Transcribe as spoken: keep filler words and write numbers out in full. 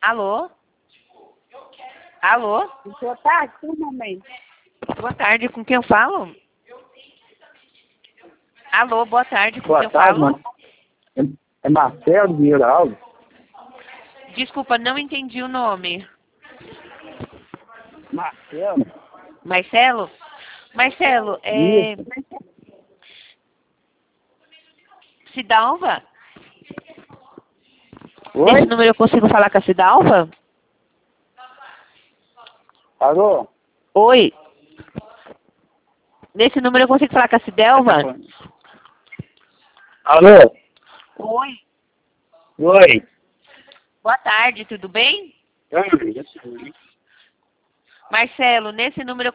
Alô? Alô? Boa tarde, sim, mamãe. Boa tarde, com quem eu falo? Alô, boa tarde, com Boa quem eu tarde, falo? mano. É, é Marcelo Vieira Alves? Desculpa, não entendi o nome. Marcelo? Marcelo? Marcelo, é... Isso. Cidalva? Oi? Nesse número eu consigo falar com a Cidalva? Alô? Oi? Nesse número eu consigo falar com a Cidelva? Alô? Oi? Oi? Boa tarde, tudo bem? Oi? Marcelo, nesse número eu